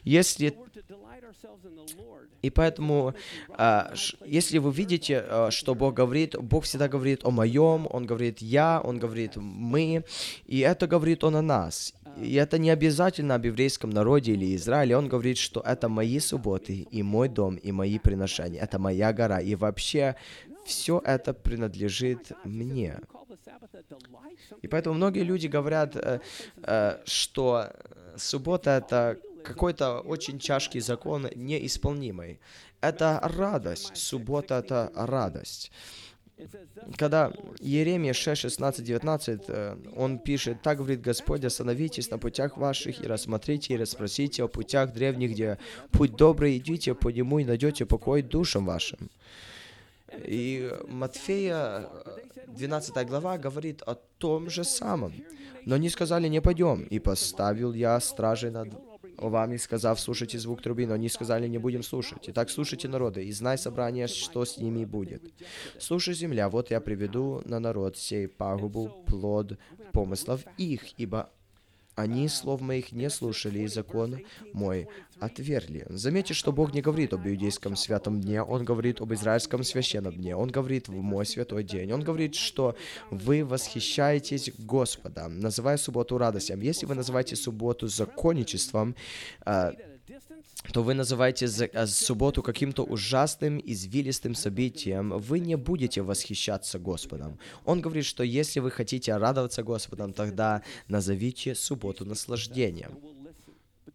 И поэтому, если вы видите, что Бог говорит, Бог всегда говорит о моем, Он говорит я, Он говорит мы, и это говорит Он о нас. И это не обязательно об еврейском народе или Израиле. Он говорит, что это мои субботы, и мой дом, и мои приношения. Это моя гора, и вообще все это принадлежит мне. И поэтому многие люди говорят, что суббота — это какой-то очень тяжкий закон, неисполнимый. Это радость. Суббота — это радость. Когда Иеремия 6, 16, 19, он пишет: «Так говорит Господь, остановитесь на путях ваших и рассмотрите, и расспросите о путях древних, где путь добрый, идите по нему и найдете покой душам вашим». И Матфея 12 глава говорит о том же самом. «Но они сказали: не пойдем, и поставил я стражей над вами, сказав: слушайте звук трубы, но они сказали: не будем слушать. Итак, слушайте народы, и знай собрание, что с ними будет. Слушай, земля, вот я приведу на народ сей пагубу, плод помыслов их, ибо они слов моих не слушали, и закон мой отвергли». Заметьте, что Бог не говорит об иудейском святом дне, Он говорит об израильском священном дне, Он говорит в мой святой день. Он говорит, что вы восхищаетесь Господом, называя субботу радостью. Если вы называете субботу законничеством, то вы называете субботу каким-то ужасным, извилистым событием, вы не будете восхищаться Господом. Он говорит, что если вы хотите радоваться Господом, тогда назовите субботу наслаждением.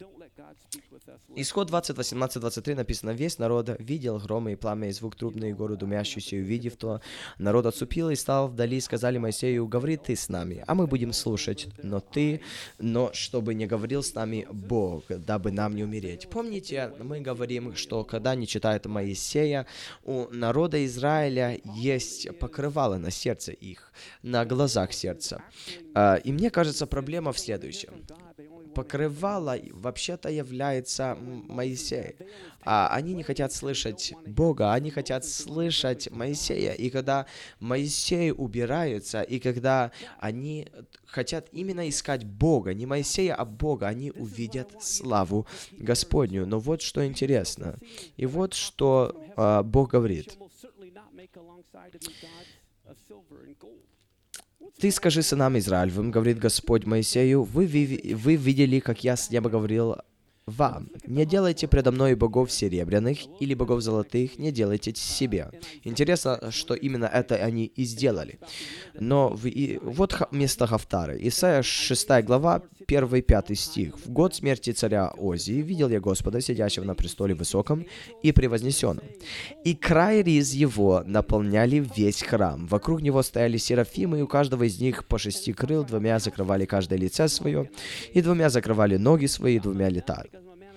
Исход 20, 18, 23 написано: «Весь народ видел громы и пламя, и звук трубный, и гору дымящуюся, и увидев то, народ отступил и стал вдали, и сказали Моисею: говори ты с нами, а мы будем слушать, но чтобы не говорил с нами Бог, дабы нам не умереть». Помните, мы говорим, что когда они читают Моисея, у народа Израиля есть покрывало на сердце их, на глазах сердца. И мне кажется, проблема в следующем. Покрывало вообще-то является Моисей. А они не хотят слышать Бога, они хотят слышать Моисея. И когда Моисей убирается, и когда они хотят именно искать Бога, не Моисея, а Бога, они увидят славу Господню. Но вот что интересно. И вот что Бог говорит. «Ты скажи сынам Израилевым, говорит Господь Моисею, вы видели, как я с неба говорил вам. Не делайте предо мной богов серебряных или богов золотых, не делайте себе». Интересно, что именно это они и сделали. Но вот место Хафтары. Исайя 6 глава, 1-5 стих. «В год смерти царя Озии видел я Господа, сидящего на престоле высоком и превознесенном. И край риз его наполняли весь храм. Вокруг него стояли серафимы, и у каждого из них по 6 крыл, 2 закрывали каждое лице свое, и 2 закрывали ноги свои, и 2 летали.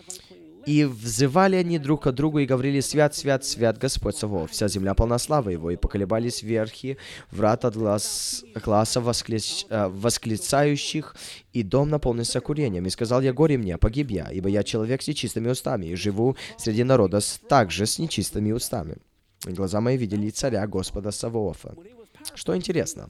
И взывали они друг к другу и говорили: свят, свят, свят Господь Саваоф, вся земля полна славы Его. И поколебались верхи, врат от гласа восклицающих, и дом наполнился курением. И сказал я: горе мне, погиб я, ибо я человек с нечистыми устами, и живу среди народа также с нечистыми устами. И глаза мои видели царя Господа Саваофа». Что интересно,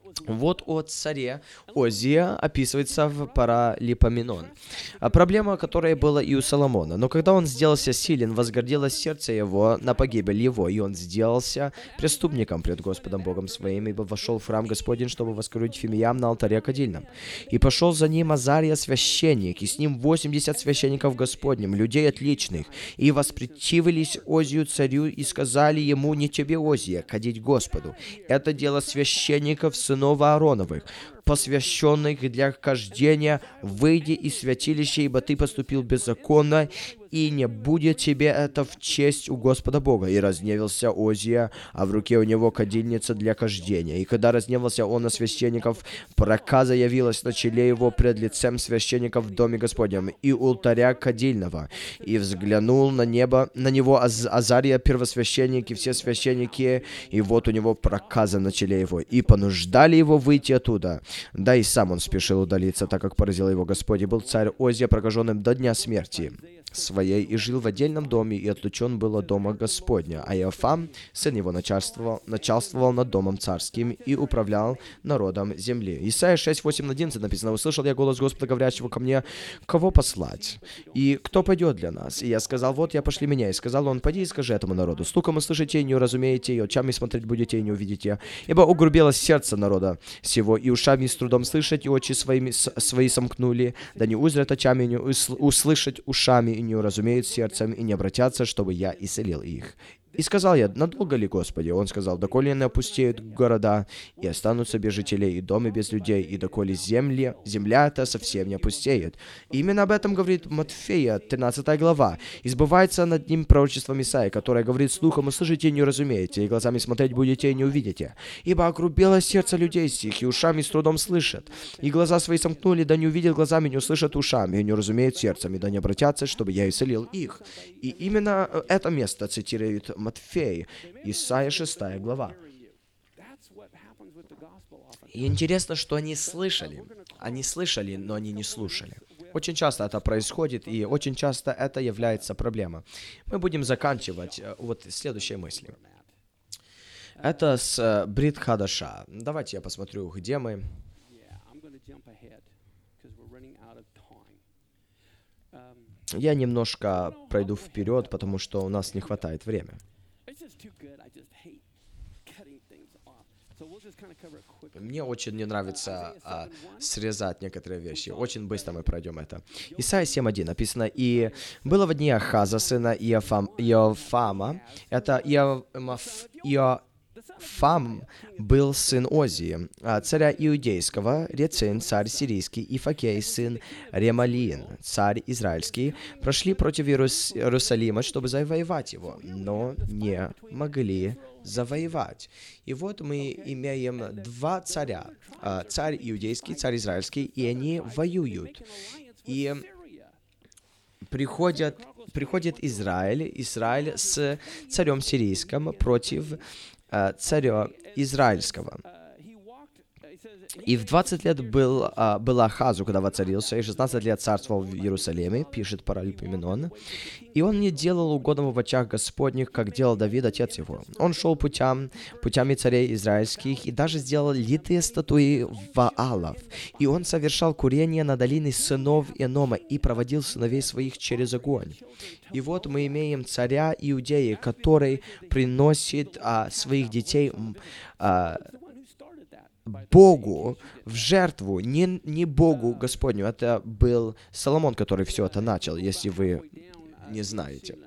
вот о царе Озия описывается в Паралипоменон. Проблема, которая была и у Соломона. Но когда он сделался силен, возгордилось сердце его на погибель его, и он сделался преступником пред Господом Богом своим, ибо вошел в храм Господень, чтобы воскурить фимиям на алтаре кадильном. И пошел за ним Азария священник, и с ним 80 священников Господним, людей отличных, и воспротивились Озию царю, и сказали ему: не тебе, Озия, кадить Господу. Это дело священников, сынов Аароновых, посвященных для хождения, выйди из святилища, ибо ты поступил беззаконно, и не будет тебе это в честь у Господа Бога. И разгневался Озия, а в руке у него кадильница для хождения. И когда разгневался он на священников, проказа явилась на челе его пред лицем священников в доме Господнем и у алтаря кадильного. И взглянул на него Азария, первосвященник, и все священники, и вот у него проказа на челе его. И понуждали его выйти оттуда. Да и сам он спешил удалиться, так как поразил его Господь. И был царь Озия прокаженным до дня смерти своей, и жил в отдельном доме, и отлучен был от дома Господня. А Иофам, сын его, начальствовал над домом царским и управлял народом земли. Исайя 6, 8, 11 написано: «Услышал я голос Господа, говорящего ко мне: кого послать? И кто пойдет для нас? И я сказал: вот я, пошли меня. И сказал он: пойди и скажи этому народу: слухом услышите и не уразумеете, и очами смотреть будете и не увидите. Ибо угрубелось сердце народа сего, и ушами с трудом слышать, и очи свои сомкнули, да не узрят очами, и не услышать ушами, и не уразумеют сердцем, и не обратятся, чтобы я исцелил их». И сказал я: надолго ли, Господи? Он сказал: доколе не опустеют города, и останутся без жителей, и дома без людей, и доколе земля эта совсем не опустеет. И именно об этом говорит Матфея, 13 глава. И сбывается над ним пророчество Исаии, которое говорит: слухом услышите и не уразумеете, и глазами смотреть будете и не увидите. Ибо огрубело сердце людей сих, и ушами с трудом слышат. И глаза свои сомкнули, да не увидят глазами, не услышат ушами, и не уразумеют сердцем, и да не обратятся, чтобы я исцелил их. И именно это место цитирует Матфей, Исайя 6 глава. И интересно, что они слышали. Они слышали, но они не слушали. Очень часто это происходит, и очень часто это является проблемой. Мы будем заканчивать вот следующей мыслью. Это с Брит Хадаша. Давайте я посмотрю, где мы. Я немножко пройду вперед, потому что у нас не хватает времени. Мне очень не нравится срезать некоторые вещи. Очень быстро мы пройдем это. Исайя 7.1 написано: «И было в дни Ахаза, сына Иофама». Это Фам был сын Озии, царя Иудейского, Рецин, царь сирийский, и Факей, сын Ремалиин, царь израильский, прошли против Иерусалима, чтобы завоевать его, но не могли завоевать. И вот мы имеем два царя, царь иудейский, царь израильский, и они воюют. И приходит Израиль с царем сирийским против царя израильского. И в 20 лет был Ахазу, когда воцарился, и 16 лет царствовал в Иерусалиме, пишет Паралипоменон. И он не делал угодного в очах Господних, как делал Давид, отец его. Он шел путями царей израильских, и даже сделал литые статуи Ваалов. И он совершал курение на долине сынов Энома и проводил сыновей своих через огонь. И вот мы имеем царя Иудеи, который приносит своих детей Богу в жертву, не Богу Господню. Это был Соломон, который все это начал, если вы не знаете.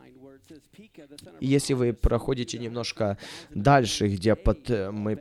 И если вы проходите немножко дальше, где мы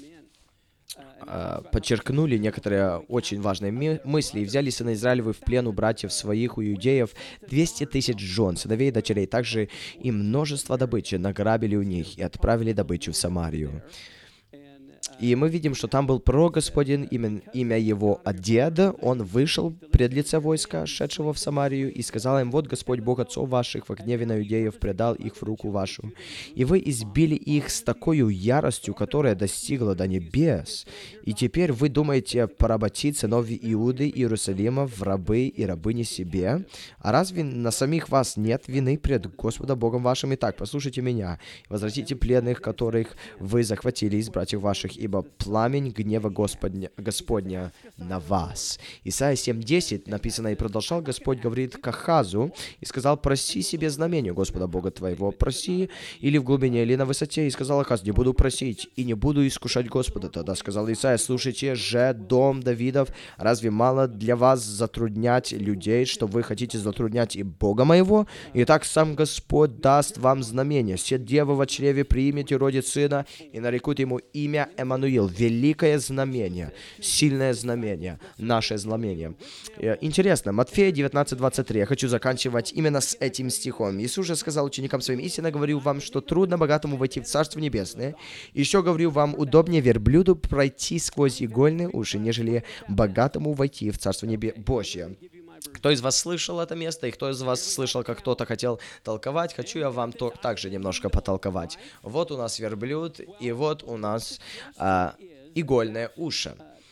подчеркнули некоторые очень важные мысли, и взяли сына Израилевы в плен у братьев своих, у иудеев, 200 тысяч жен, сыновей и дочерей, также и множество добычи награбили у них и отправили добычу в Самарию. И мы видим, что там был пророк Господин, имя его Адед. Он вышел пред лице войска, шедшего в Самарию, и сказал им: «Вот Господь Бог отцов ваших во гневе на иудеев предал их в руку вашу. И вы избили их с такой яростью, которая достигла до небес. И теперь вы думаете поработить сынов Иуды и Иерусалима в рабы и рабыни себе? А разве на самих вас нет вины пред Господом Богом вашим? Итак, послушайте меня. Возвратите пленных, которых вы захватили из братьев ваших, ибо пламень гнева Господня на вас». Исайя 7:10 написано: «И продолжал Господь говорит к Ахазу, и сказал: проси себе знамение Господа Бога твоего, проси или в глубине, или на высоте. И сказал Ахаз: не буду просить, и не буду искушать Господа». Тогда сказал Исайя: слушайте же, дом Давидов, разве мало для вас затруднять людей, что вы хотите затруднять и Бога моего? Итак, сам Господь даст вам знамение. Се дева во чреве примет и родит сына, и нарекут ему имя Эммануил. Великое знамение, сильное знамение, наше знамение. Интересно, Матфея 19:23. Я хочу заканчивать именно с этим стихом. Иисус же сказал ученикам своим: истинно говорю вам, что трудно богатому войти в Царство Небесное. Еще говорю вам, удобнее верблюду пройти сквозь игольные уши, нежели богатому войти в Царство Божье. Кто из вас слышал это место, и кто из вас слышал, как кто-то хотел толковать, хочу я вам также немножко потолковать. Вот у нас верблюд, и вот у нас игольное ухо.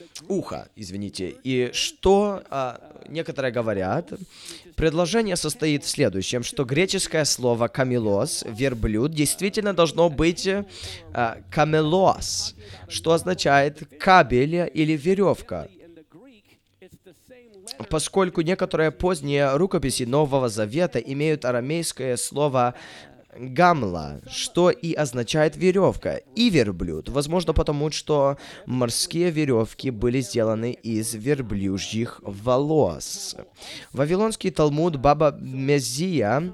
И что некоторые говорят, предложение состоит в следующем, что греческое слово «камелос», верблюд, действительно должно быть «камелос», что означает «кабель» или «веревка». Поскольку некоторые поздние рукописи Нового Завета имеют арамейское слово «гамла», что и означает «веревка», и «верблюд». Возможно, потому что морские веревки были сделаны из верблюжьих волос. Вавилонский Талмуд Баба Мезия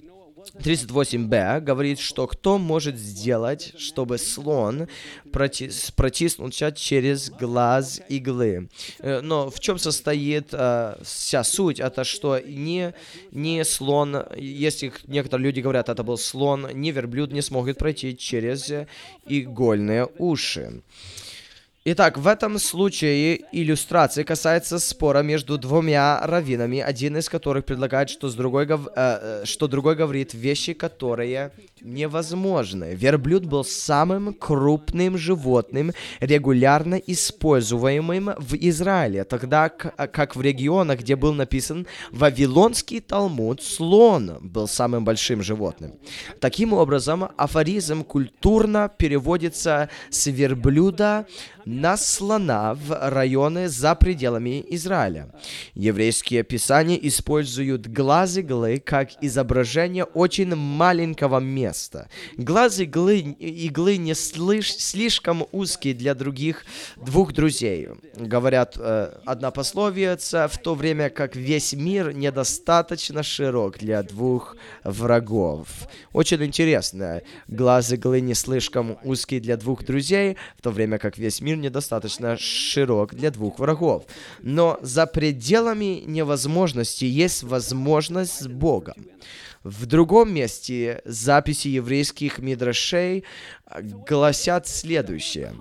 38b говорит, что кто может сделать, чтобы слон протиснулся через глаз иглы. Но в чем состоит вся суть? Это что не слон, если некоторые люди говорят, это был слон, ни верблюд не смогут пройти через игольные уши. Итак, в этом случае иллюстрация касается спора между двумя раввинами, один из которых предлагает, что другой говорит вещи, которые невозможны. Верблюд был самым крупным животным, регулярно используемым в Израиле, тогда как в регионах, где был написан Вавилонский Талмуд, слон был самым большим животным. Таким образом, афоризм культурно переводится с верблюда наслана в районы за пределами Израиля. Еврейские писания используют глаз иглы как изображение очень маленького места. Глаз иглы не слишком узкий для двух друзей. Говорят одна пословица, в то время как весь мир недостаточно широк для двух врагов. Очень интересно. Глаз иглы не слишком узкий для двух друзей, в то время как весь мир недостаточно широк для двух врагов. Но за пределами невозможности есть возможность с Богом. В другом месте записи еврейских мидрашей гласят следующее.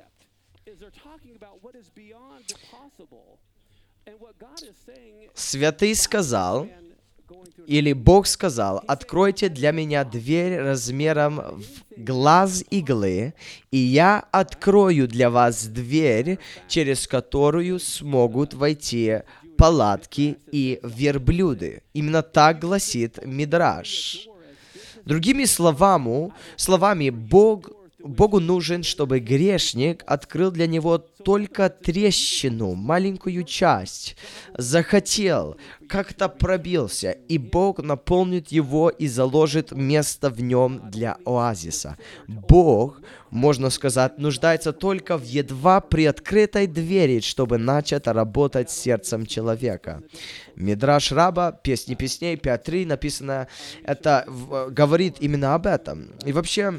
Святый сказал, или Бог сказал: «Откройте для меня дверь размером в глаз иглы, и я открою для вас дверь, через которую смогут войти палатки и верблюды». Именно так гласит Мидраш. Другими словами, Богу нужен, чтобы грешник открыл для него только трещину, маленькую часть, захотел, как-то пробился, и Бог наполнит его и заложит место в нем для оазиса. Бог, можно сказать, нуждается только в едва приоткрытой двери, чтобы начать работать с сердцем человека. Мидраш Раба, Песни песней 5.3 написано, это говорит именно об этом. И вообще,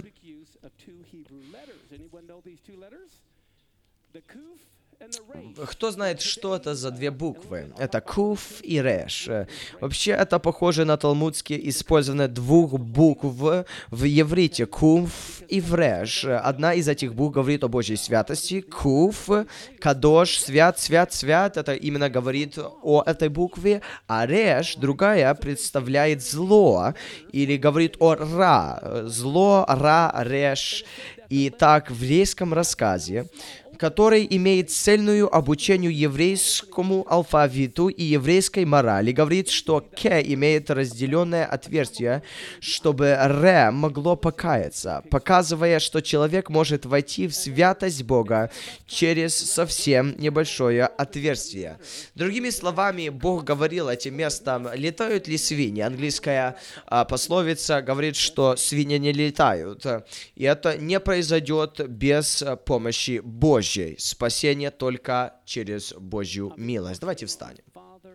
кто знает, что это за две буквы? Это куф и реш. Вообще, это похоже на талмудские использование двух букв в еврите. Куф и реш. Одна из этих букв говорит о Божьей святости. Куф, кадош, свят, свят, свят. Это именно говорит о этой букве. А реш, другая, представляет зло. Или говорит о ра. Зло, ра, реш. И так в еврейском рассказе, который имеет цельную обучению еврейскому алфавиту и еврейской морали, говорит, что «к» имеет разделенное отверстие, чтобы «ре» могло покаяться, показывая, что человек может войти в святость Бога через совсем небольшое отверстие. Другими словами, Бог говорил этим местом: летают ли свиньи? Английская пословица говорит, что свиньи не летают, и это не произойдет без помощи Божьей. Спасение только через Божью милость. Давайте встанем.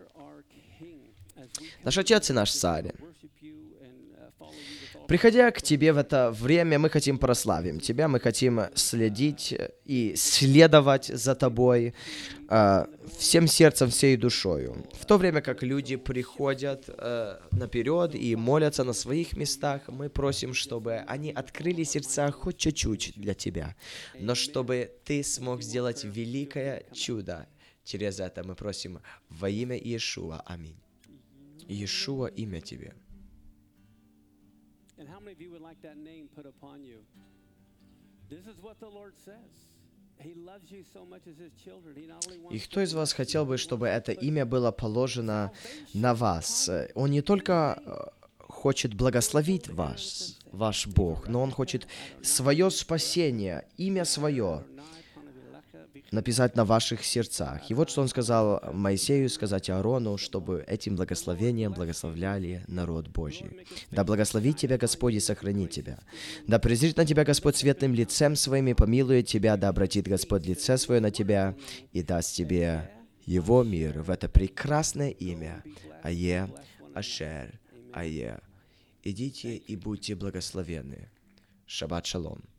Наш Отец и наш Царь, приходя к Тебе в это время, мы хотим прославить Тебя, мы хотим следить и следовать за Тобой всем сердцем, всей душою. В то время как люди приходят наперед и молятся на своих местах, мы просим, чтобы они открыли сердца хоть чуть-чуть для Тебя, но чтобы Ты смог сделать великое чудо. Через это мы просим во имя Иешуа. Аминь. Иешуа, имя Тебе. And how many of you would like that name put upon you? This is what the Lord says. He loves you so much as his children. He not only wants. И кто из вас хотел бы, чтобы это имя было положено на вас? Он не только хочет благословить вас, ваш Бог, но Он хочет свое спасение, имя свое написать на ваших сердцах. И вот что Он сказал Моисею, сказать Аарону, чтобы этим благословением благословляли народ Божий. «Да благословит тебя Господь и сохранит тебя. Да презрит на тебя Господь светлым лицем своим и помилует тебя. Да обратит Господь лице свое на тебя и даст тебе Его мир». В это прекрасное имя Ае, Ашер, Ае. Идите и будьте благословенны. Шаббат шалом.